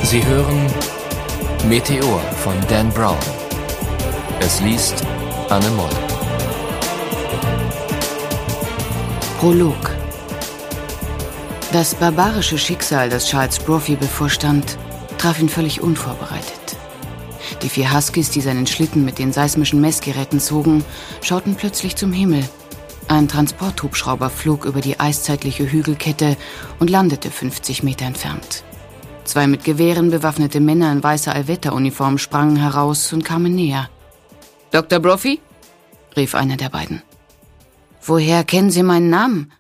Sie hören Meteor von Dan Brown. Es liest Anne Moll. Prolog. Das barbarische Schicksal, das Charles Brophy bevorstand, traf ihn völlig unvorbereitet. Die 4 Huskies, die seinen Schlitten mit den seismischen Messgeräten zogen, schauten plötzlich zum Himmel. Ein Transporthubschrauber flog über die eiszeitliche Hügelkette und landete 50 Meter entfernt. 2 mit Gewehren bewaffnete Männer in weißer Allwetteruniform sprangen heraus und kamen näher. »Dr. Brophy?« rief einer der beiden. »Woher kennen Sie meinen Namen?«